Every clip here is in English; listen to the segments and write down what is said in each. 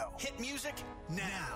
Radio. Hit music now.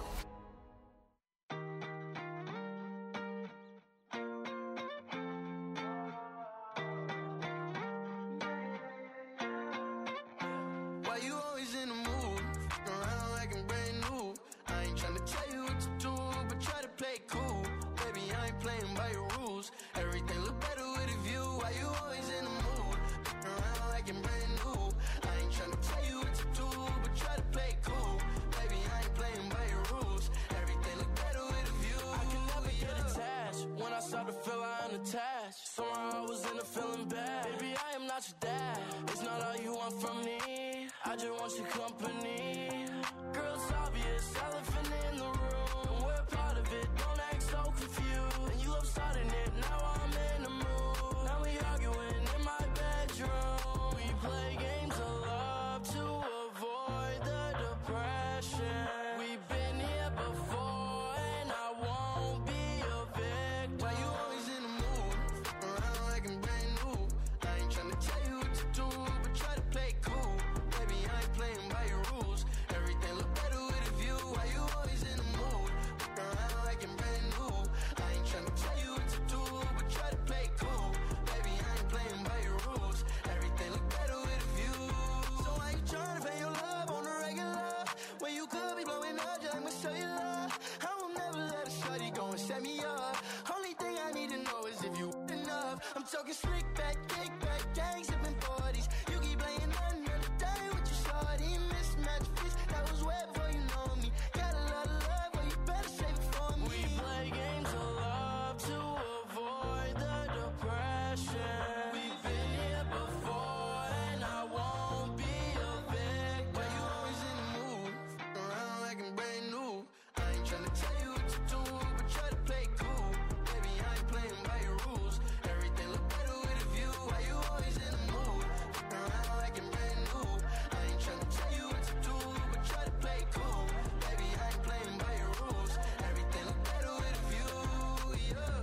Why you always in the mood? Around like I'm brand new. I ain't tryna tell you what to do, but try to play it cool. Baby, I ain't playing by your rules. Everything look better with a view. Why you always in the mood? Around like I'm brand new. I ain't tryna tell you what to do, but try to play it cool. Baby, I ain't playing by your rules. Everything look better with a view. I can never get attached. When I start to feel I'm unattached, somehow I was in a feeling bad. Baby, I am not your dad. It's not all you want from me. I just want your company. Girl, it's obvious, elephant in the room, and we're part of it. Don't act so confused. And you love starting it, now I'm in the mood. Now we arguing in my bedroom. We play games of love to avoid the depression. We've been here before, and I won't be a victim. Why you always in the mood? Around like I'm brand new. I ain't tryna tell you what to do, but try to play it cool. Baby, I ain't playing by your rules. Everything look better with a view. Why you always in the mood? Around like I'm brand new. I ain't tryna tell you what to do, but try to play it cool. Baby, I ain't playing by your rules. Everything look better with a view. So why you tryna pay your love on the regular? When you could be blowing up just like my cellular. I will never let a shawty go and set me up. Only thing I need to know is if you enough. I'm talking slick back, kick back, gang sipping 40s. You keep playing another day with your shawty. Mismatch fits, that was way before you know me. Got a lot of love, but you better save it for me. We play games of love to avoid the depression. We've been here before, and I won't be a victim. Why you always in the mood? Around like I'm brand new. I ain't tryna tell you what to do, but try to play it cool. Baby, I ain't playing by your rules. Everything look better with a view. Why you always in the mood? Around like I'm brand new. I ain't tryna tell you what to do, but try to play it cool. Baby, I ain't playing by your rules. Everything look better with a view, yeah.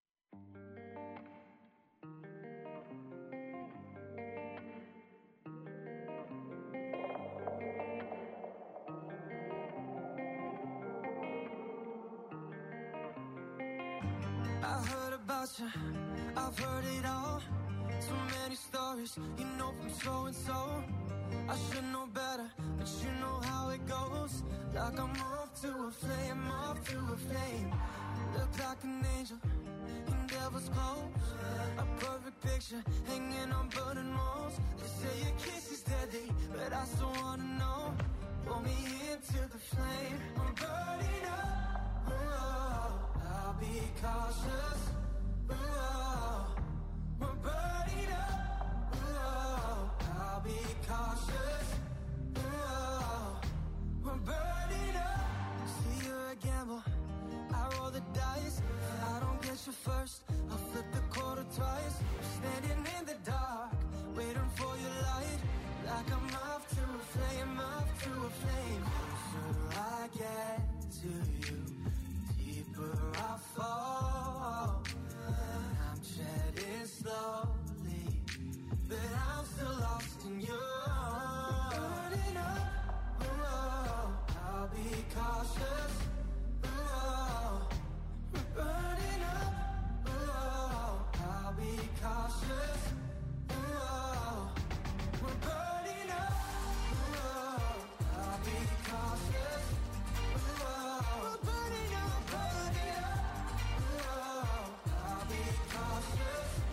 I heard about you, I've heard it all. So many stories, you know from so and so. I should know better, but you know how it goes. Like I'm off to a flame, off to a flame. Look like an angel in devil's clothes. A perfect picture hanging on burning walls. They say your kiss is deadly, but I still wanna know. Pull me into the flame, I'm burning up. Oh, I'll be cautious. Oh, we're burning up. Oh, I'll be cautious. Oh, we're burning up. See, you're a gamble. I roll the dice. I don't get you first. I'll flip the quarter twice. Standing in the dark, waiting for your light. Like I'm off to a flame, off to a flame. Closer I get to you, deeper I fall. I'm treading slowly, but I'm still lost in you. Burning up, oh, I'll be cautious. Oh, we're burning up, oh, I'll be cautious. Oh, we're burning up, oh, I'll be cautious. Oh, we're burning up, oh, I'll be cautious.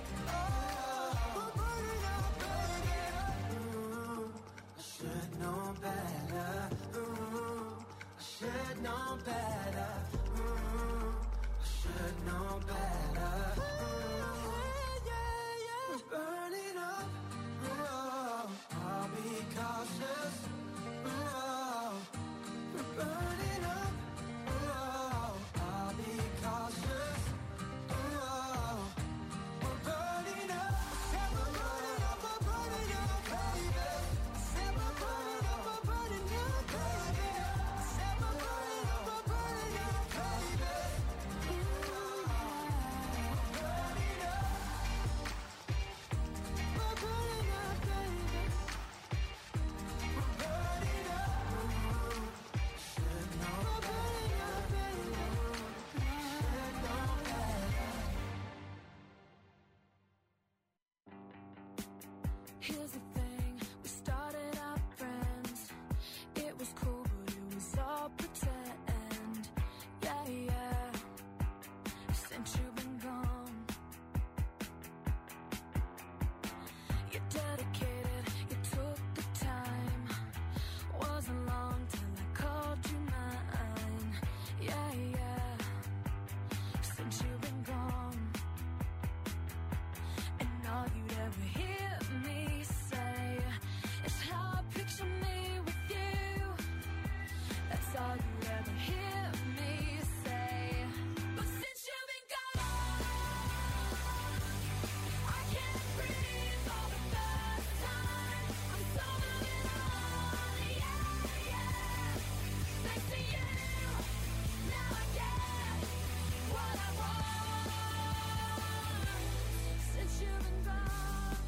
dedicated, you took the time. Wasn't long till I called you mine. Yeah, yeah. Since you've been gone, and all you'd ever hear me say is how I picture me with you. That's all you'd ever hear me say. But since you've been gone, I can't breathe for the first time. I'm so moving on, yeah, yeah. Thanks to you, now I get what I want. Since you've been gone,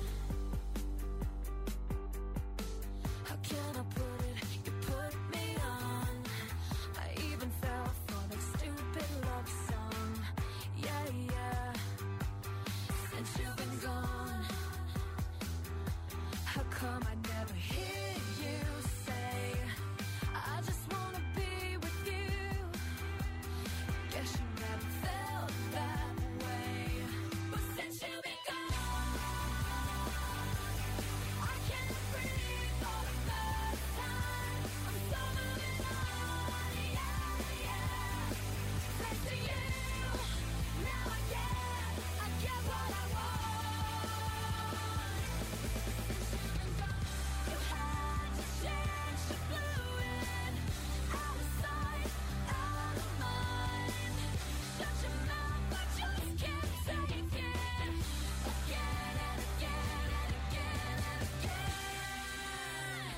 how can I put it? You put me on. I even fell for that stupid love song. Yeah, yeah. Since you've been gone, how come I never hear you say I just wanna be with you? Guess you never felt that way. But since you've been gone, I can't breathe for the first time. I'm so moving on, yeah, yeah. Thanks to you, now I get what I want. Since you've been gone, you had to change, you blew it. Out of sight, out of mind. Shut your mouth, I just can't take it. Again and again and again and again.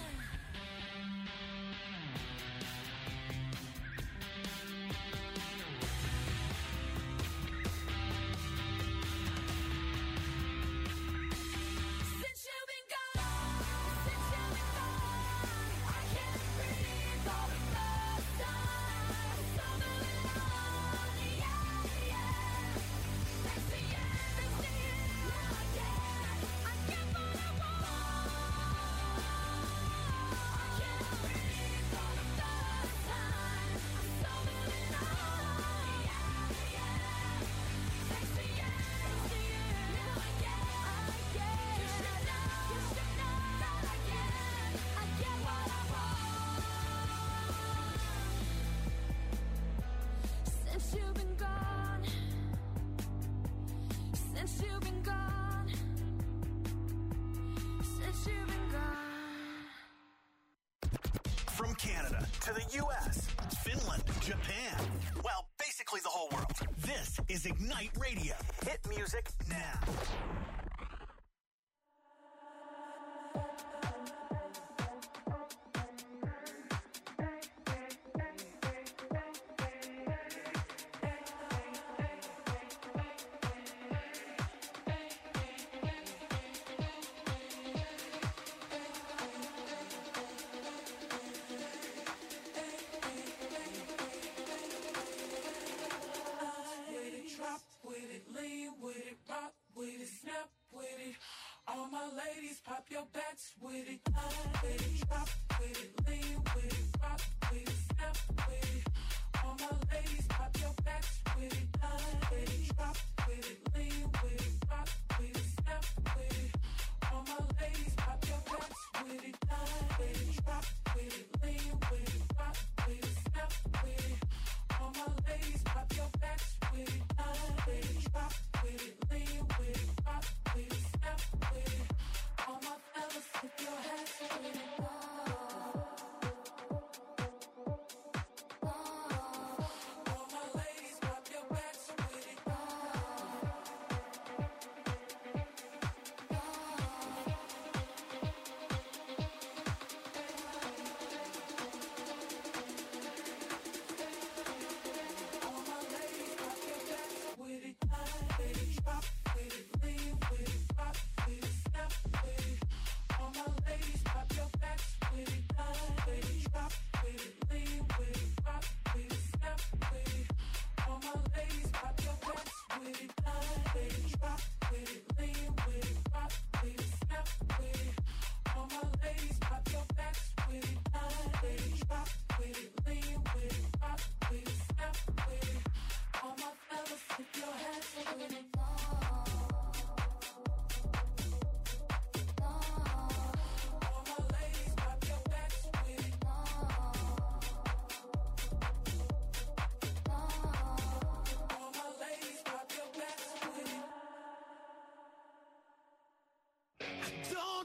Since you've been gone, I can't breathe for the first time. I'm so moving on, yeah, yeah. Thanks to you, now I get what I want. I can't breathe for the first time. I'm so moving on, yeah, yeah. Thanks to you, now I get. You should know that I get what I want. Since you've been gone, since you've been gone, since you've been gone. From Canada to the U.S., Finland, Japan, well, basically the whole world. This is Ignite Radio. Hit music now. With it, drop with it, lean with it, rock with it, snap with it. All my ladies, pop your backs with it. With it, drop with it, lean with it, rock with it, snap with it. All my ladies, pop your backs with it. With it, drop with it, lean with it, rock with it, snap with it. All my ladies, pop your backs with it. With it, drop with it, lean with it, rock with it, snap with it. All my ladies, pop your backs with it. With it, drop with it, lean with it, rock with it, snap with it. All my fellas, put your hands with it. All my ladies, pop your backs with it. All my ladies, pop your backs with it. With it, drop with it, lean with it, rock with it, snap with it. All my ladies, pop your backs.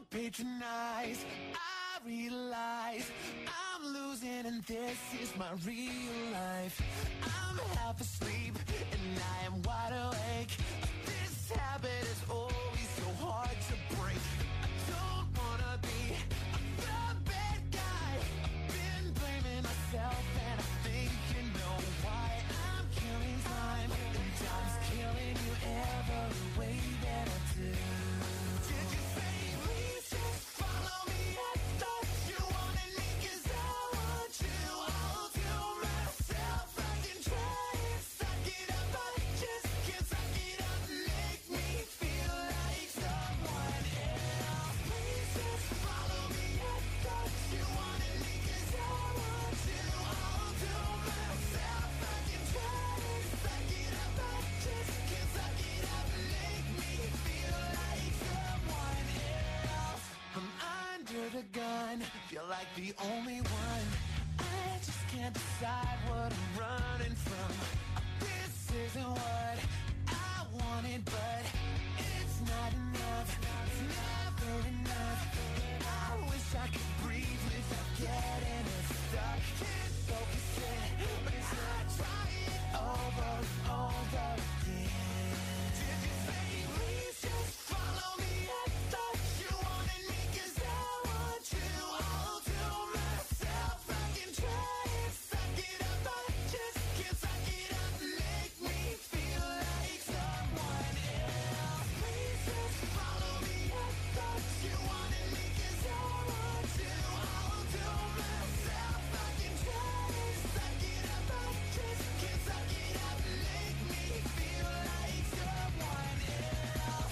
patronize. I realize I'm losing and this is my real life. I'm half asleep and I am wide awake. This habit is always so hard to break. I don't wanna be the bad guy. I've been blaming myself and I think you know why. I'm killing time and time's killing you every way that I do. Did you say please just follow me? I thought you wanted me 'cause I want you. I'll do myself. I can try and suck it up, but I just can't suck it up. Make me feel like someone else. Please just follow me. I thought you wanted me 'cause I want you. I'll do myself. I can try and suck it up, but I just can't suck it up. Make me feel like someone else. I'm under the gun, feel like the only one. I just can't decide what I'm running from. This isn't what I wanted, but it's not enough. It's never enough. I wish I could breathe without getting stuck. Can't focus it, but as I try it over and over again. Did you say please just follow me? I thought you wanted me 'cause I want you. I'll do myself. I can try and suck it up, but I just can't suck it up. Make me feel like someone else. Please just follow me. I thought you wanted me 'cause I want you. I'll do myself. I can try and suck it up, but I just can't suck it up. Make me feel like someone else.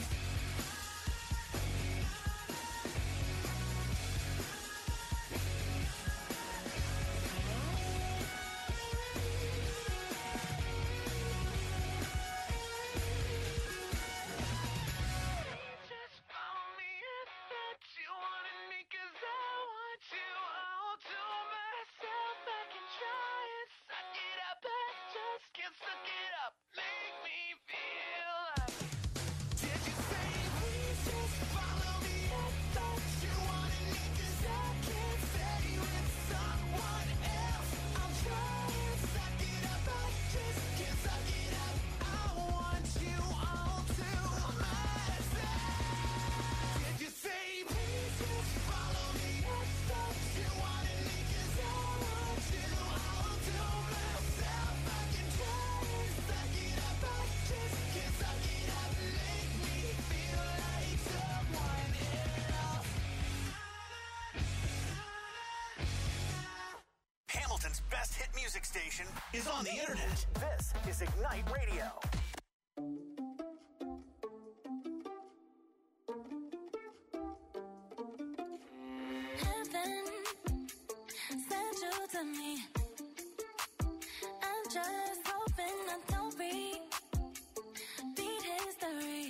Just follow me. I thought you wanted me 'cause I want you. I'll do myself. I can try and suck it up, but I just can't suck it up. Make me feel like. Did you say please just follow me? I thought you wanted me 'cause I can't stay with someone else. I'll try and suck it up, but I just can't suck it up. I want you. I'll do myself. Did you say please just follow me? I thought you wanted me 'cause I want you. I'll do myself. I can try and suck it up, but I just can't suck it up. Make me feel like someone else. Hamilton's best hit music station is on the internet. This is Ignite Radio. Heaven sent you to me. I'm just hoping I don't repeat history.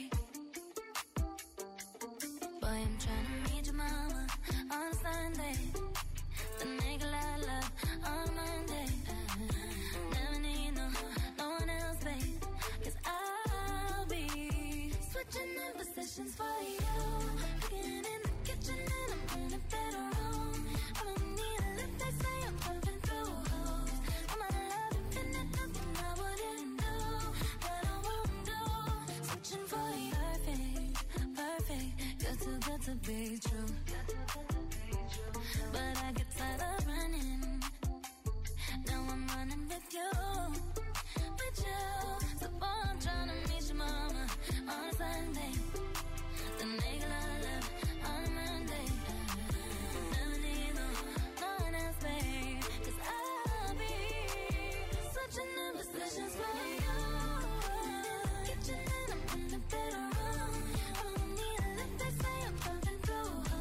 Boy, I'm trying to meet your mama on Sunday. Then make a lot of love on Monday. Never need no one else, babe. 'Cause I'll be switching in positions for you. Cooking in the kitchen and I'm in the bedroom. I don't need a lift, they say I'm pumping through holes. I'm out of love, infinite, nothing I wouldn't do, that I won't do. Switching for you, perfect, good to be true. But I get tired of running. Now I'm running with you. So boy, I'm trying to meet your mama on Sunday. Then make a lot of love on Monday. Never need no one else, babe. 'Cause I'll be switching in positions for you. Kitchen and I'm in the bedroom. I don't need a lift, they say I'm pumping through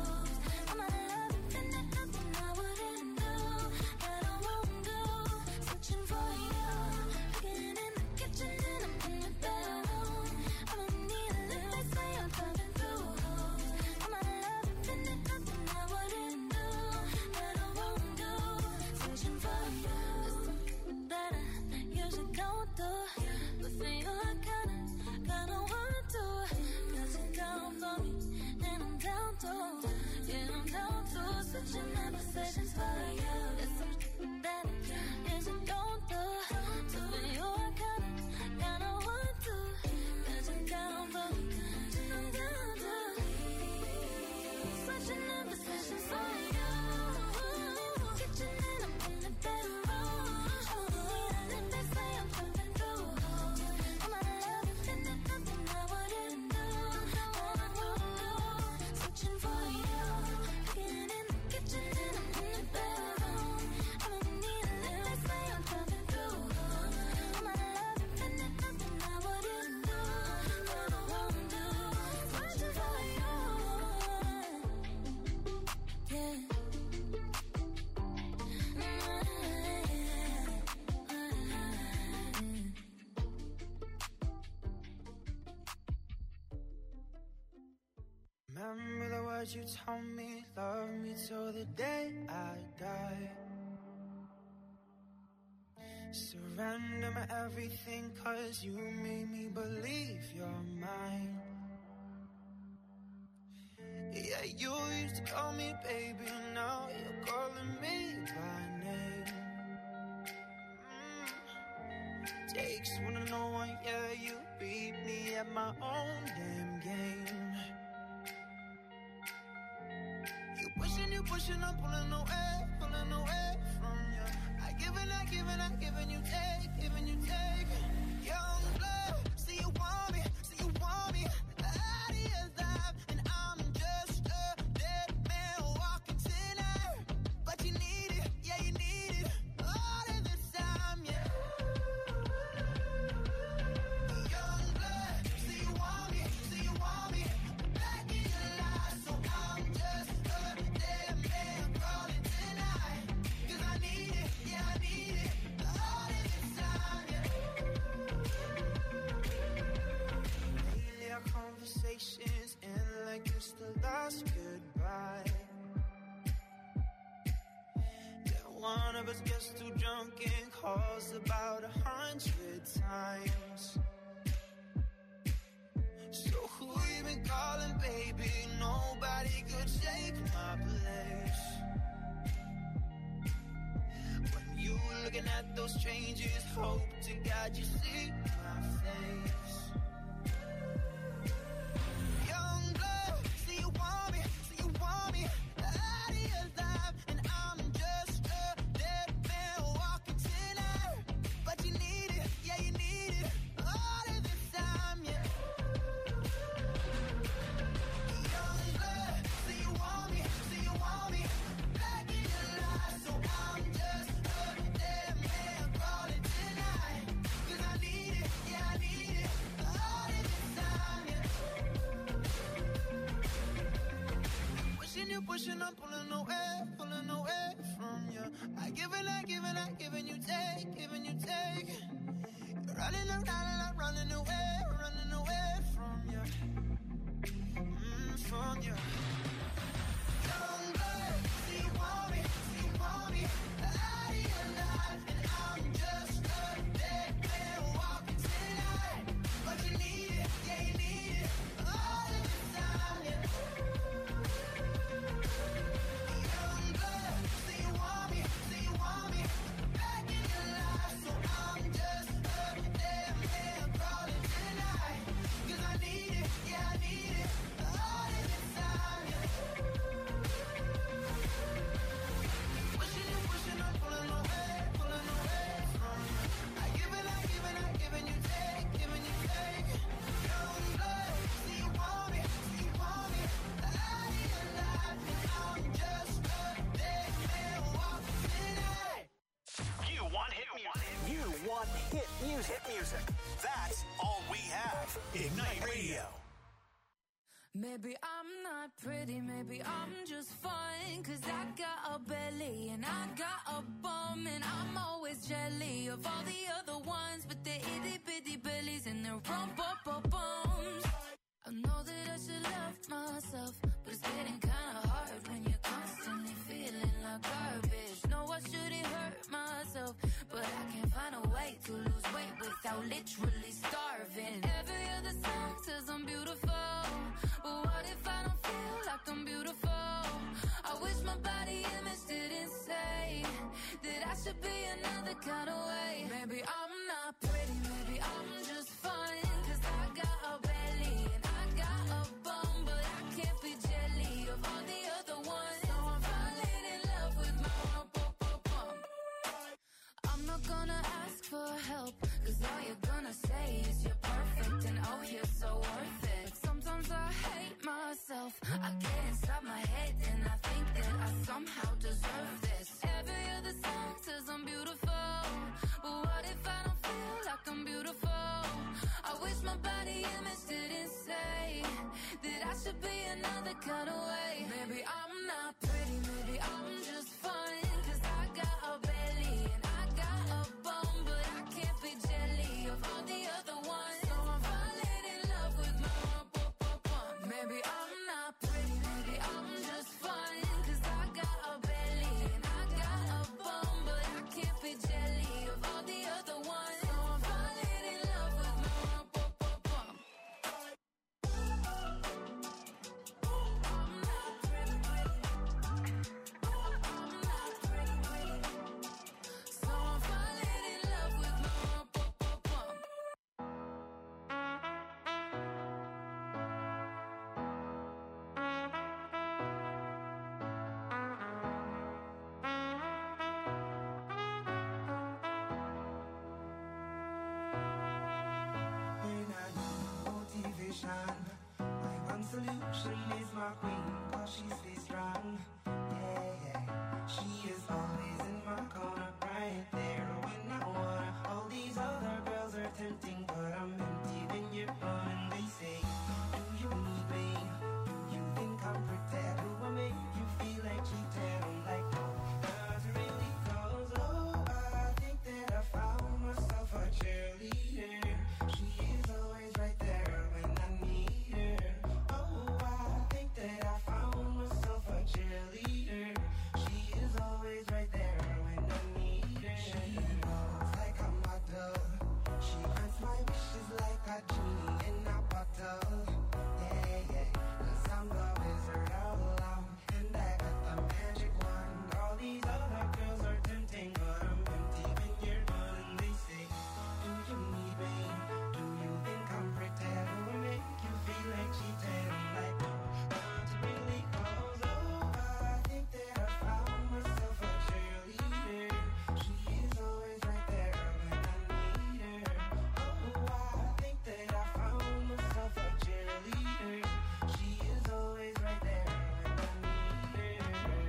Remember the words you told me, love me till the day I die. Surrender my everything, cause you made me believe you're mine. Yeah, you used to call me baby, now you're calling me by name. Takes one to know one, yeah, you beat me at my own damn game. You pushing, I'm pulling away from you. I giving you take. Young blood, see you want me, out of your life, and I'm just a dead man walking tonight. But you need it, yeah, you need it, all of the time, yeah. Young blood, see you want me, back in your life, so I'm just a dead man crawling tonight. 'Cause I need it, yeah, I need it, all of the time, yeah. Lately our conversations end like it's the last goodbye. Then one of us gets too drunk and calls about 100 times. So who you been calling, baby? Nobody could take my place. When you looking at those strangers, hope to God you see my face. Young blood, see you want me, out of your life, and I'm just a dead man walking tonight. But you need it, yeah, you need it, all of the time, yeah. Young blood, see you want me, back in your life, so I'm just a dead man crawling tonight. 'Cause I need it, yeah, I need it, all of the time, yeah. Pushing, I'm pulling away from you. I giving you take. You're running away from you. From you. Young blood, see you want me, out of your life, and I'm just a dead man walking tonight. But you need it, yeah, you need it, all of the time, yeah. Young blood, see you want me, back in your life, so I'm just a dead man crawling tonight. 'Cause I need it, yeah, I need it, all of the time, yeah. Pushing, I'm pulling away from you. I giving you take. Young blood, see you want me, out of your life, and I'm just a dead man walking tonight. You want hit music. That's all we have. Ignite Radio. Maybe I'm not pretty, maybe I'm just fine. 'Cause I got a belly and I got a bum, and I'm always jelly of all the other ones. But their itty bitty bellies and their rump-up-bums. I know that I should love myself, but it's getting kinda hard when you're constantly feeling like garbage. No, I shouldn't hurt myself, but I can't find a way to lose weight without literally starving. Every other song says I'm beautiful, but what if I don't feel like I'm beautiful? I wish my body image didn't say that I should be another kind of way. Maybe I'm not pretty, maybe I'm just fine. 'Cause I got a belly and I got a bum, but I can't be jelly of all the other ones. So I'm falling in love with my bum. I'm not gonna ask for help, 'cause all you're gonna say is you're perfect and oh, you're so worth it. But sometimes I hate myself, I get inside my head and I think that I somehow deserve this. Every other song says I'm beautiful, but what if I don't feel like I'm beautiful? I wish my body image didn't say that I should be another kind of way. Maybe I'm not pretty, maybe I'm just fine. 'Cause I got a belly and I got a bum, but I can't be jelly of all the other ones. So I'm falling in love with my bum. Maybe I'm not pretty. solution. My one solution is my queen, cause she stays strong. Yeah, yeah. She is always in my corner, right there when I wanna. All these other girls are tempting, but I'm empty when you're gone. And they say, do you need me? Do you think I'm pretend? Do I make you feel like cheating? I'm like, no, not really, cause oh, I think that I found myself a cheerleader. She is always right there when I need her. Oh, I think that I found myself a cheerleader. She is always right there when I need her. She knows like a model. She grants my wishes like a genie in a bottle. Yeah, yeah, cause I'm the wizard all along, and I got the magic wand. All these other girls are tempting, but I'm empty when you're gone. And they say, do you need me? Do you think I'm pretend? Do I make you feel like cheating? I'm like, no, not really, cause oh, I think that I found myself a cheerleader. She is always right there when I need her. Oh, I think that I found myself a cheerleader. She is always right there when I need her.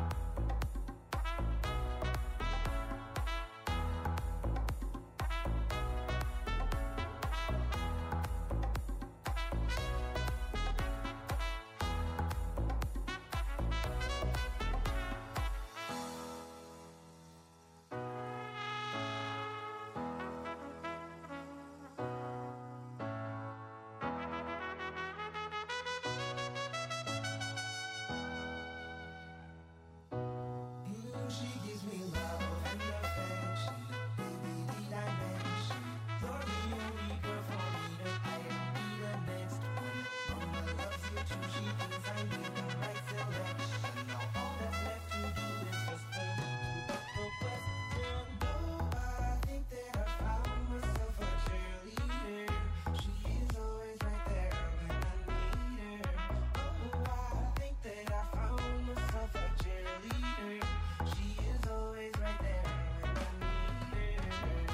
She gives me love and affection, baby, the dimension. You're the only girl for me that I don't be the next one. Mama loves you too, she thinks I made the right selection. Now all that's left to do is just put the question. Oh, I think that I found myself a cheerleader. She is always right there when I need her. Oh, I think that I found myself a cheerleader. She is always right there when I need her.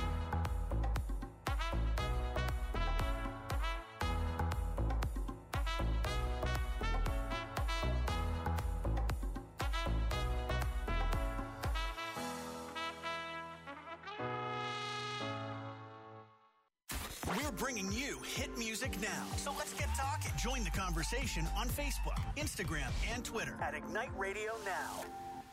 We're bringing you hit music now. So let's get talking. Join the conversation on Facebook, Instagram, and Twitter at Ignite Radio Now.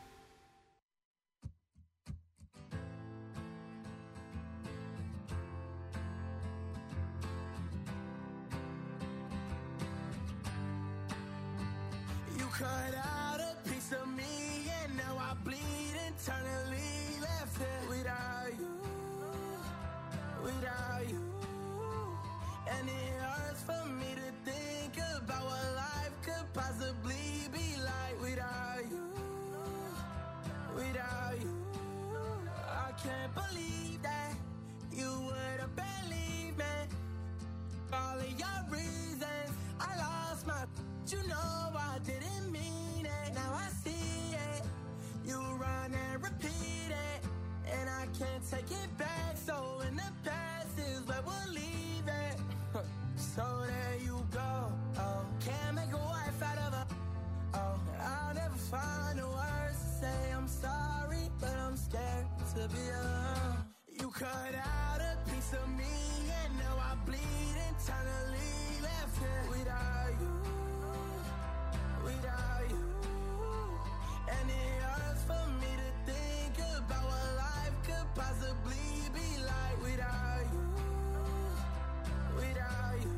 You cut out a piece of me, and now I bleed internally. Left here without you, without you. And it hurts for me to think about what life could possibly be like without you, without you. I can't believe that you would have believed me. All of your reasons, I lost my. You know I didn't mean it. Now I see it. You run and repeat it, and I can't take it back. So in the past is where we'll leave it. So there you go. Oh, can't make a wife out of her. Oh, I'll never find the words to say I'm sorry, but I'm scared to be alone. You cut out a piece of me, and now I bleed internally. Left here without you, without you. And it hurts for me to think about what life could possibly be like without you, without you.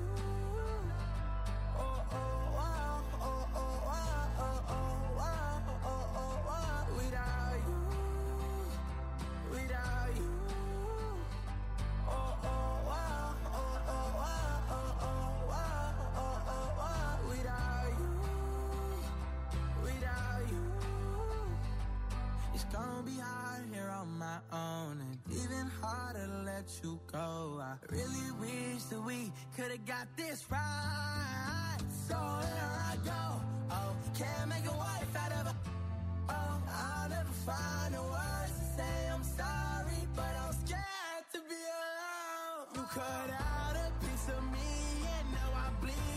Oh, oh, wow, oh, oh, wow, oh, oh, wow, oh, oh, wow. Without you, without you. Oh, oh, wow, oh, oh, wow, oh, oh, wow, oh, oh, wow. Without you, without you. It's gonna be hard here on my own, and even harder to let you go. I really wish that we could've got this right. So here I go. Oh, can't make a wife out of her. Oh, I'll never find the words to say I'm sorry, but I'm scared to be alone. You cut out a piece of me, and now I bleed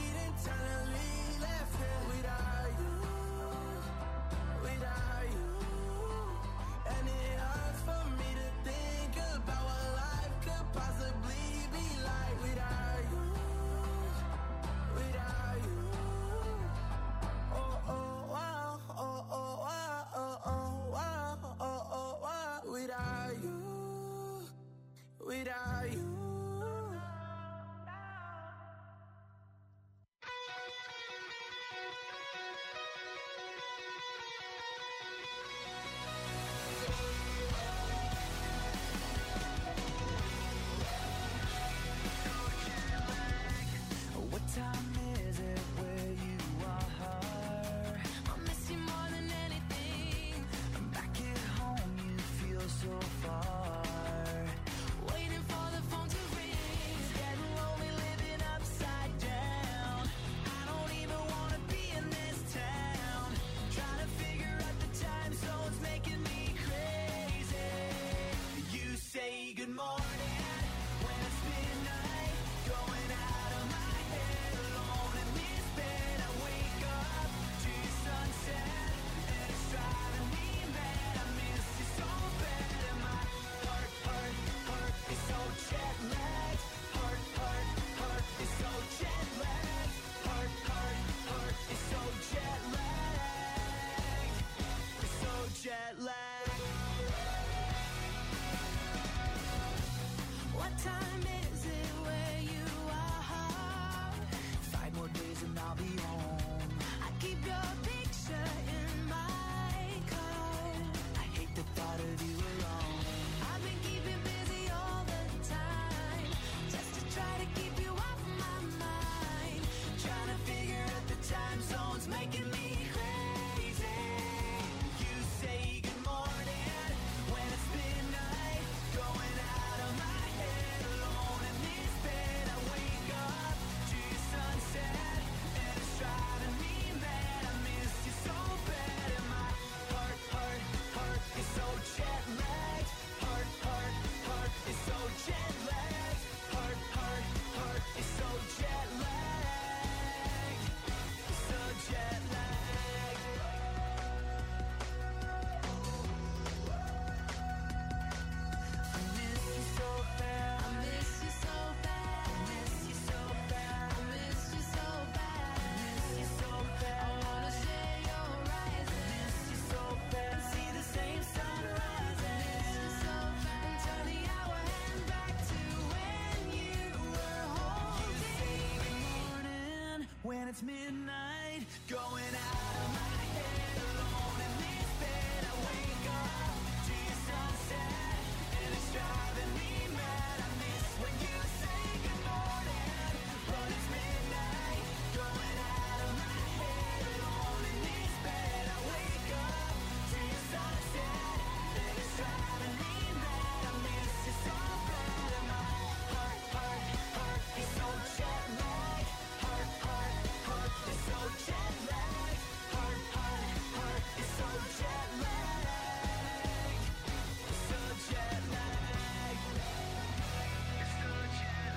it's midnight, going out of my head, alone in this bed. I wake up to your sunset, and it's driving me mad. I miss when you say good morning, but it's midnight, going out of my head, alone in this bed. I wake up to your sunset, and it's driving me mad. I miss you so bad, and my heart is so jet lagged. Heart is so jet lagged. Heart is so jet lagged. It's so jet lagged. It's so jet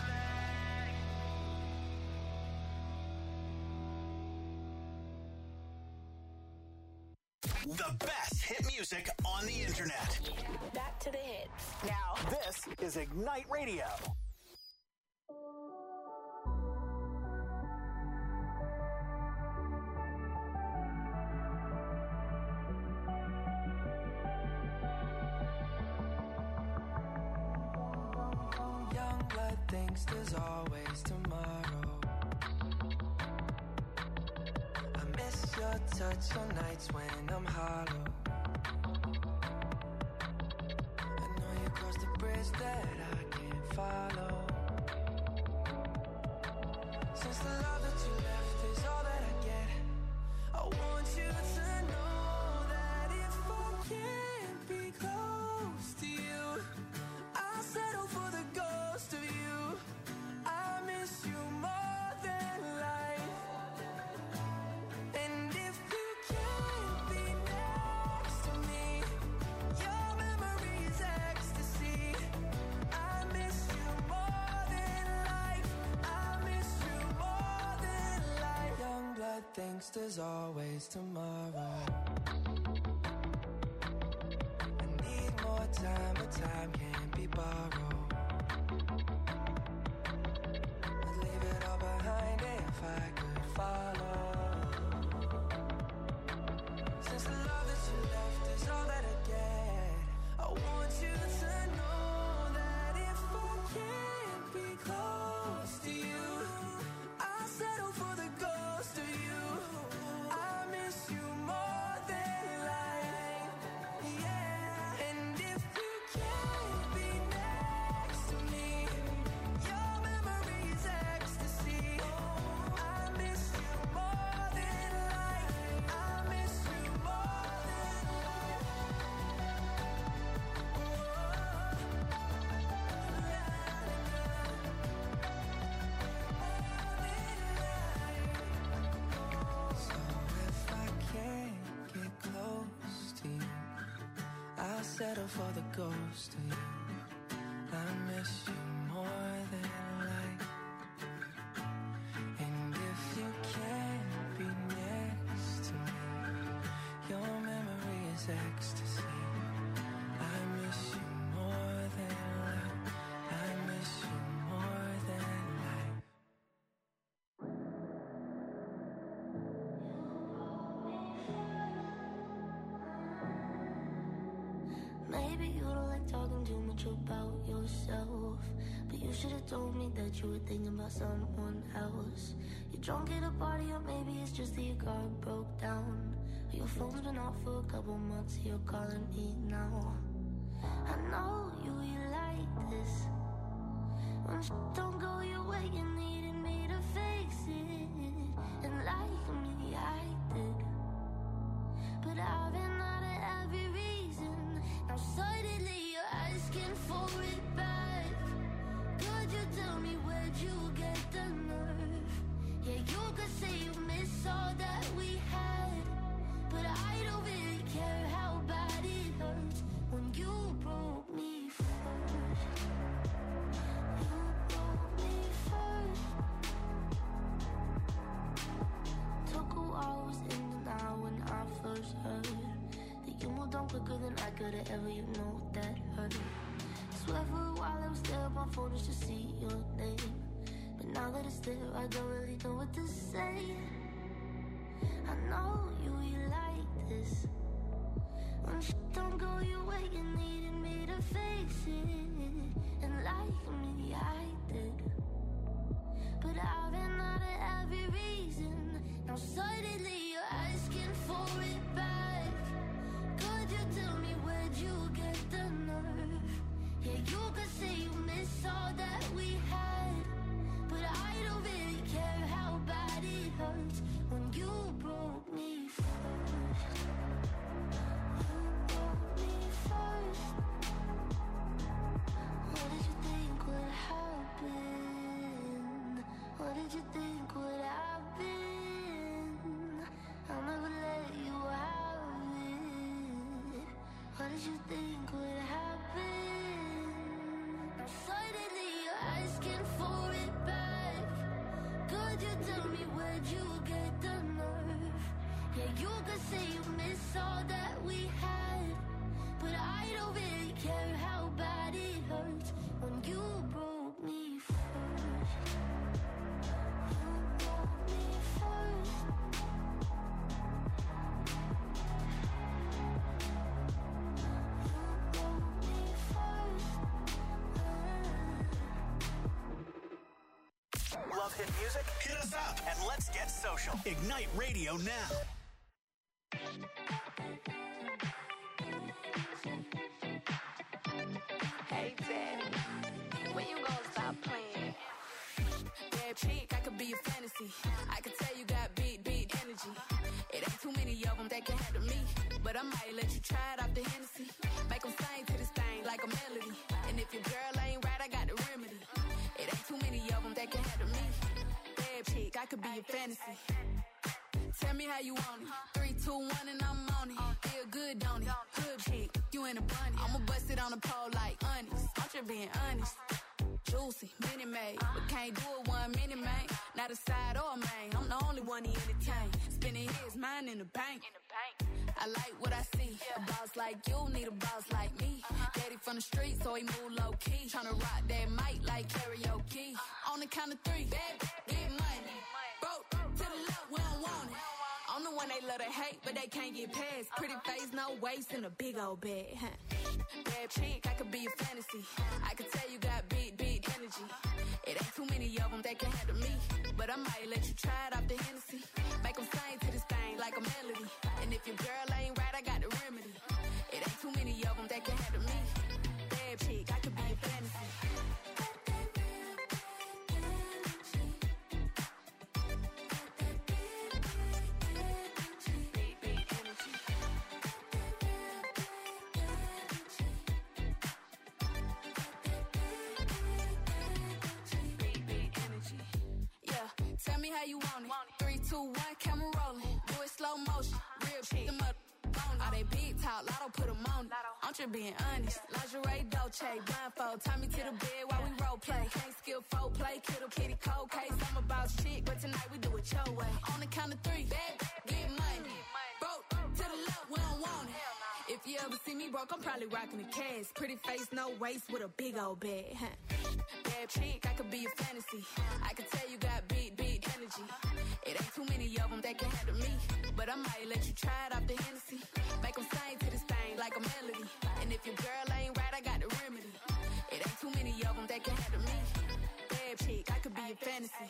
lagged. The best hit music on the internet. Back to the hits. Now, this is Ignite Radio. Young blood thinks there's always tomorrow. I miss your touch on nights when I'm hollow. I know you crossed the bridge that I can't follow. Since the love that you left is all that I get, I want you to know that if I can't be close to you, I'll settle for the ghost of you. I miss you more than life. And if you can't be next to me, your memory is ecstasy. I miss you more than life. I miss you more than life. Young blood thinks there's always tomorrow. I need more time, but time can't be borrowed. I'd leave it all behind if I could follow. Since the love that you left is all that I get, I want you to know that if I can't be close to you, I'll settle for the ghost of you. I miss you more than life, yeah. And if you can't be next to me, your memory is ecstasy. I miss you more than life. I miss you more than life. So if I can't get close to you, I'll settle for the ghost of you. I miss you more than life. And if you can't be next to me, your memory is ecstasy. I miss you more than life. I miss you more than life. Maybe you don't like talking too much about yourself, but you should have told me that you were thinking about someone else. You're drunk at a party, or maybe it's just that your car broke down. Or your phone's been off for a couple months, you're calling me now. I know you like this. When shit don't go your way, you needed me to fix it. And like me, I did. But I've been out of every reason. Now suddenly you're asking for it back. Could you tell me where'd you get the nerve? Yeah, you could say you miss all that we had, but I don't really care how bad it hurts when you broke me first. You broke me first. Took a while, was in denial when I first heard that you moved on quicker than I could have ever, you know that hurt. Swear for a while I was there on my phone just to see your name, but now that it's there, I don't really know what to say. I know you like this. When shit don't go your way, you needed me to fix it. And like me, I did. but I've been out of every reason. Now suddenly you're asking for it back. Could you tell me where'd you get the nerve? Yeah, you could say you miss all that we had, but I don't really care how bad it hurts when you broke me first. You broke me first. What did you think would happen? What did you think would happen? I'll never let you have it. What did you think would happen? Now suddenly you're asking for it back. Could you tell me where'd you get the nerve? Yeah, you could say you miss all that we had, but I don't really care how bad it hurts when you broke me first. You broke me first. You broke me first. Love hit music? Hit us up and let's get social. Ignite Radio now. Hey, Daddy, when you gonna stop playing? Bad chick, I could be a fantasy. I could tell you got big energy. It ain't too many of them that can handle me, but I might let you try it off the Hennessy. Make them sing to this thing like a melody. And if your girl ain't right, I got the remedy. It ain't too many of them that can handle me. Bad chick, I could be a fantasy. Tell me how you want it. 3, 2, 1 and I'm on it. Feel good, don't it? Hood chick, you in a bunny. I'ma bust it on the pole like honest. I'm just being honest. Juicy, mini made, but can't do it 1 minute, man. Not a side or a main. I'm the only one he entertain. Spending his mind in the bank. I like what I see. A boss like you need a boss like me. Daddy from the street, so he move low key. Tryna rock that mic like karaoke. On the count of 3, bad, get money. Broke to the left, we don't want it. I'm the one they love to hate, but they can't get past. Pretty face, no waist, and a big old bag. Bad chick, I could be a fantasy. I could tell you got big energy. It ain't too many of them that can handle me, but I might let you try it off the Hennessy. Make them sing to this thing like a melody. And if your girl ain't right, I got the remedy. It ain't too many of them that can handle me. Bad chick, I could be a fantasy. Tell me how you want it. 3, 2, 1, camera rolling. Do it slow motion. Real chick. Them up on all they big talk. Lotto put them on it. I'm just being honest. Lingerie, Dolce, blindfold. Tie me to the bed while we role play. Can't skill folk play. Kittle kitty cold case. I'm a boss chick, but tonight we do it your way. On the count of 3, bad, get money. Broke to the left, we don't want it. If you ever see me broke, I'm probably rocking a cast. Pretty face, no waist, with a big old bag. Bad chick, I could be a fantasy. I could tell you got big energy. It ain't too many of them that can handle me, but I might let you try it off the Hennessy. Make them sing to this thing like a melody. And if your girl ain't right, I got the remedy. It ain't too many of them that can handle me. Bad chick, I could be a fantasy.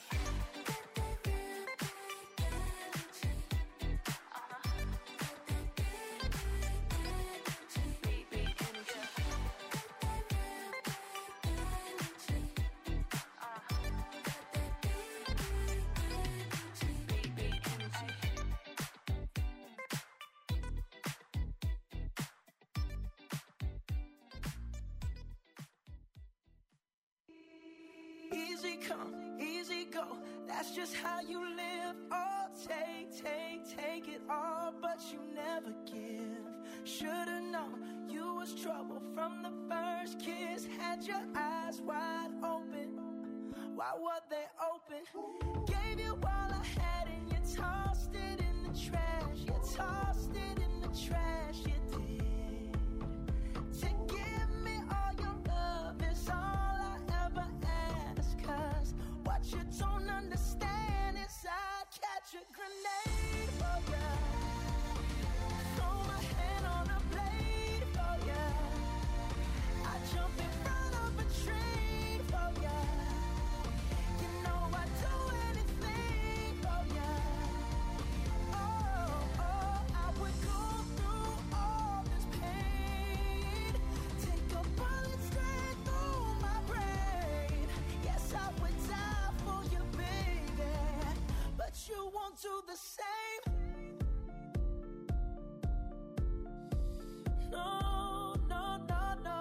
Easy come, easy go, that's just how you live. Oh, take it all, but you never give. Should've known you was trouble from the first kiss. Had your eyes wide open, why were they open? Gave you all I had and you tossed it in the trash. You tossed it in the trash, you did. To give me all your love is all I ever ask. Cause what you don't understand is I'd catch a grenade for ya. Throw my hand on a blade for ya. I jump in front of a train for ya. You know I do won't do the same. No, no, no, no.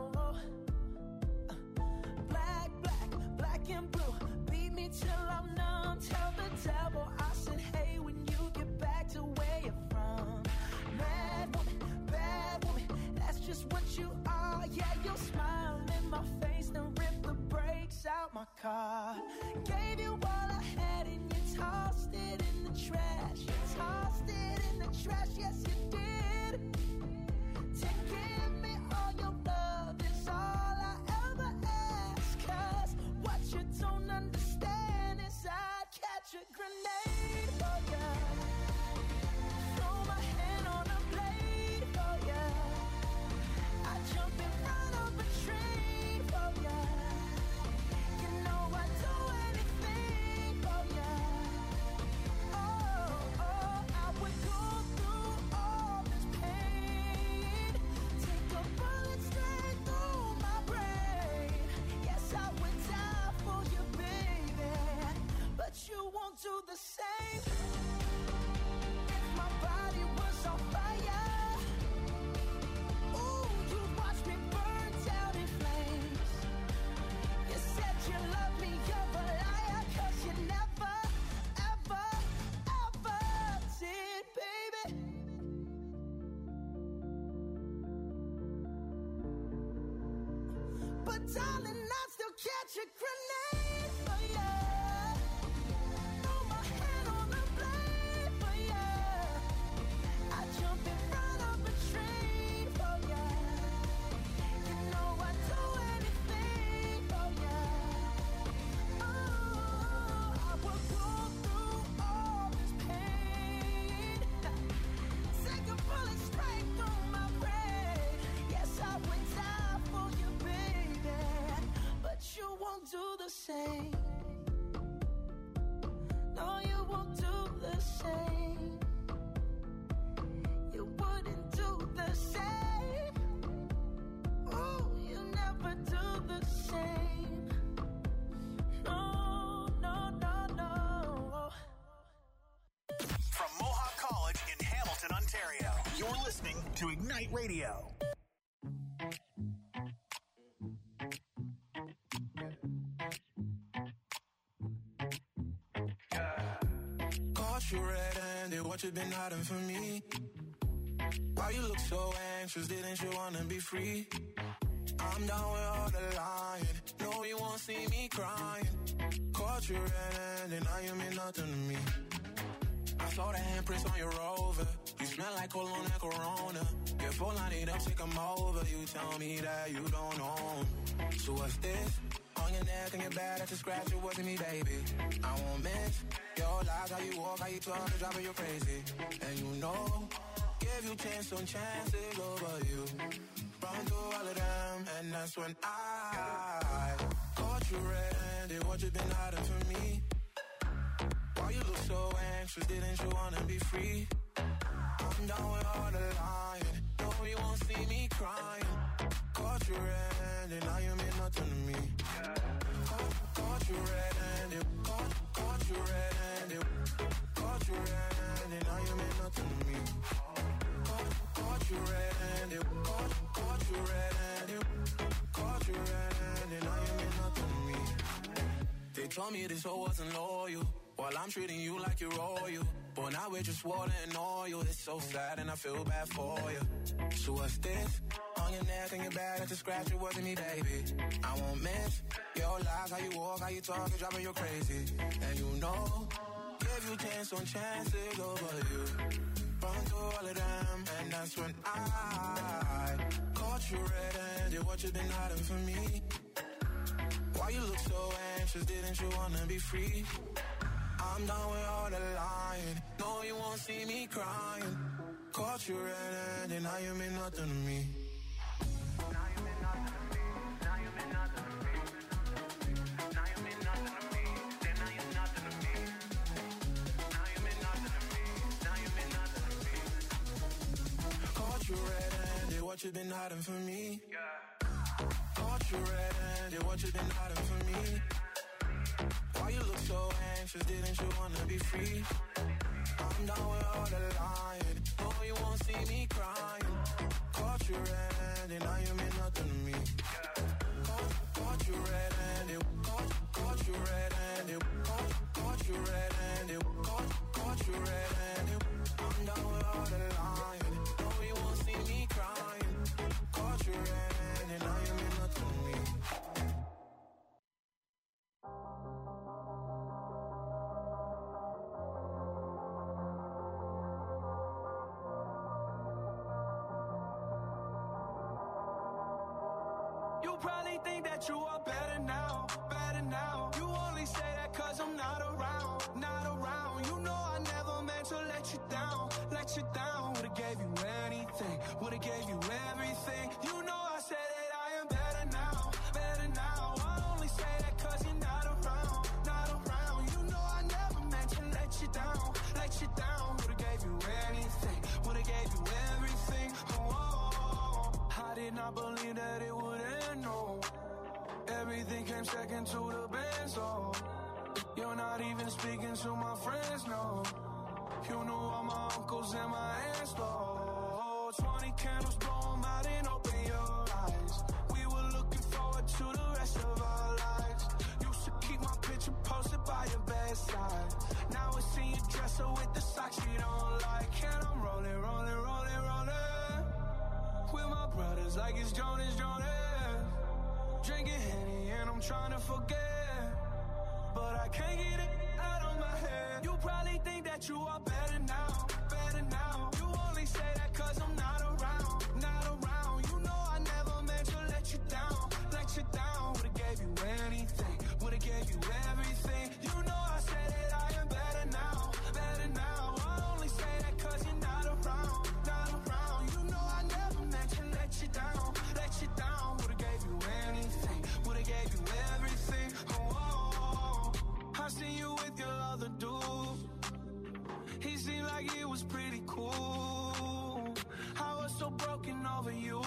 Black and blue. Beat me till I'm numb. Tell the devil I said, hey, when you get back to where you're from. Mad woman, bad woman, that's just what you are. Yeah, you'll smile in my face, then rip the brakes out my car. Gave you all I had and you tossed it in the trash. You tossed it in the trash, yes you did. To give me all your love is all I ever ask. 'Cause what you don't understand is I'd catch a grenade for ya. Throw my hand on a blade for ya. I'd jump in front of a train for ya. You know I'd do anything for ya. Oh, I would go through all this pain. Take a bullet straight through my brain. Yes, I would die for you, baby. But you won't do the same. If my body was on fire, ooh, you watch me burn down in flames. You said you love me, you're a liar. 'Cause you never, ever, ever did, baby. But darling, I'd still catch a grenade for ya. Throw my hand on the blade for ya. I'd jump in front of a train for ya. You know I'd do anything for ya. Oh, I would go through all this pain. Take a bullet straight through my brain. Yes, I would die for you, baby. But you won't do the same. No, you won't do the same. You wouldn't do the same. Oh, you never do the same. No, no, no, no. From Mohawk College in Hamilton, Ontario, you're listening to Ignite Radio. Caught you red-handed, what you been hiding from me? Why you look so anxious, didn't you wanna be free? I'm down with all the lying, no you won't see me crying. Caught you red-handed, now you mean nothing to me. I saw the handprints on your Rover, you smell like cologne and Corona. Your phone line it up, take 'em over, you tell me that you don't own. So what's this? On your neck and your back, that's a scratch, it wasn't me, baby. I won't miss your lies, how you walk, how you talk, it's driving you crazy. And you know, give you chance on chances over you. Run through all of them, and that's when I caught you red-handed, what you been hiding from me? Why you look so anxious, didn't you wanna be free? I'm down with all the lying, no you won't see me crying. Caught you red-handed, now you mean nothing to me. Caught you red-handed, caught you red-handed, caught you red-handed, now you mean nothing to me. Caught you red-handed, caught you red-handed, caught you red-handed, now you mean nothing to me. They told me this hoe wasn't loyal, while I'm treating you like you're royal. But now we're just water and oil, it's so sad and I feel bad for you. So what's this? On your neck and your back, that's a scratch, it wasn't me, baby. I won't miss your lies, how you walk, how you talk, it's driving you crazy. And you know, give you chance on chances over you. Run through all of them, and that's when I caught you red-handed, what you been hiding from me? Why you look so anxious, didn't you wanna be free? I'm done with all the lying, no you won't see me crying. Caught you red-handed, now you mean nothing to me. Now you mean nothing to me, now you mean nothing to me. Now you mean nothing to me, then now you're nothing to me. Now you mean nothing to me, now you mean nothing to me. Caught you red-handed, what you been hiding from me? Caught you red-handed, what you been hiding from me? Why you look so anxious, didn't you wanna be free? I'm down with all the lying. No, you won't see me crying. Caught you red-handed, now you mean nothing to me. Caught you red-handed, caught you red-handed, caught you red-handed, caught you red-handed. I'm down with all the lying. No, you won't see me crying. Caught you red-handed, now you mean nothing to me. You probably think that you are better now, better now. You only say that cause I'm not around, not around. You know I never meant to let you down, let you down. Would've gave you anything, would've gave you everything. You know I said that I am better now, better now. I only say that cause you're not around, not around. You know I never meant to let you down, let you down. Would've gave you anything, would've gave you everything. Oh, I did not believe that it would end, no. Everything came second to the band, so you're not even speaking to my friends, no. You knew all my uncles and my aunts, though. 20 candles, blow 'em out and open your eyes. We were looking forward to the rest of our lives. Used to keep my picture posted by your bedside. Now it's in your dresser with the socks you don't like. And I'm rolling, rolling, rolling, rolling with my brothers like it's Jonas, Jonas. Drinking Henny and I'm trying to forget, but I can't get it out of my head. You probably think that you are better now, better now. You only say that cause I'm not around, not around. You know I never meant to let you down, let you down. Would've gave you anything, would've gave you everything. You know I said that I am better now, better now. I only say that cause you're not around, not around. You know I never meant to let you down, let you down. Would've gave you anything, would've gave you everything. Oh, I seen you with your other dude. He seemed like it was pretty cool. I was so broken over you.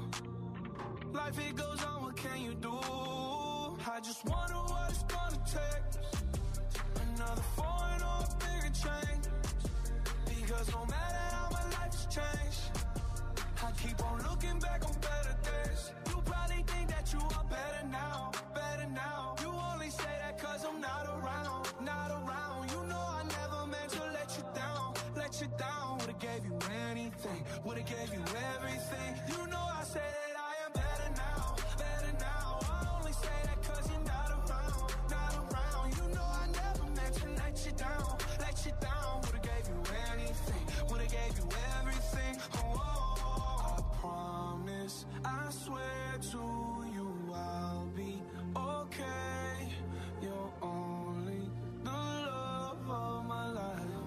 Life it goes on, what can you do? I just wonder what it's gonna take. Another foreign or a bigger change. Because no matter how my life has changed, I keep on looking back on better days. You probably think that you are better now, better now. You only say that cause I'm not around, not around. You know I never meant to let you down, let you down. Would've gave you anything, would've gave you everything. You know I say that I am better now, better now. I only say that cause you're not around, not around. You know I never meant to let you down, let you down. Would've gave you anything, would've gave you everything. Oh, I promise, I swear to you I'll be okay. You're only the love of my life.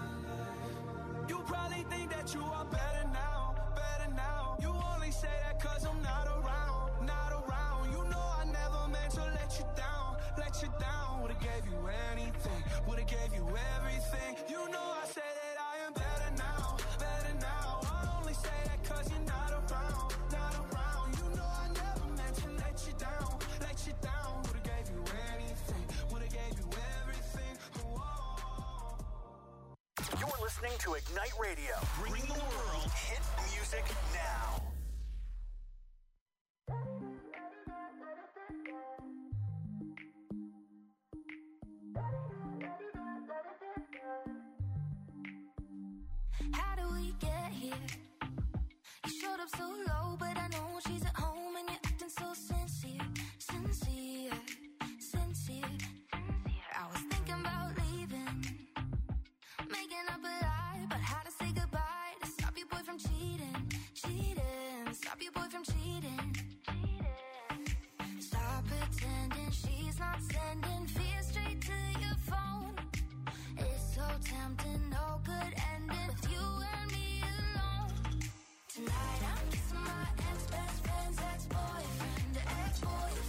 You probably think that you are better now, better now. You only say that cause I'm not around, not around. You know I never meant to let you down, let you down. Would've gave you anything, would've gave you everything. You know I say that I am better now, better now. I only say that cause you're not around, not around. You know I never meant to let you down, let you down. Would've gave you anything, would've gave you everything. Whoa. You're listening to Ignite Radio, bringing the world hit music now. How do we get here? You showed up so low, but I know she's at home and you're acting so sincere, sincere, sincere. I was thinking about leaving, making up a lie about how to say goodbye to stop your boy from cheating, cheating, stop your boy from cheating. Stop pretending she's not sending fear straight to your phone. It's so tempting, no good ending with you and me alone. Tonight I'm kissing my ex-best friend's ex-boyfriend, ex-boyfriend.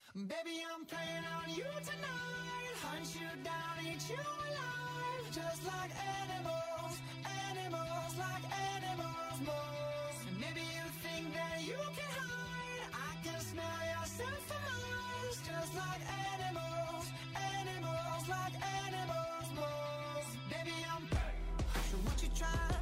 Baby, I'm playing on you tonight. Hunt you down, eat you alive. Just like animals, animals, like animals, moles. Maybe you think that you can hide. I can smell yourself from miles. Just like animals, animals, like animals, moles. Baby, I'm. So would you try?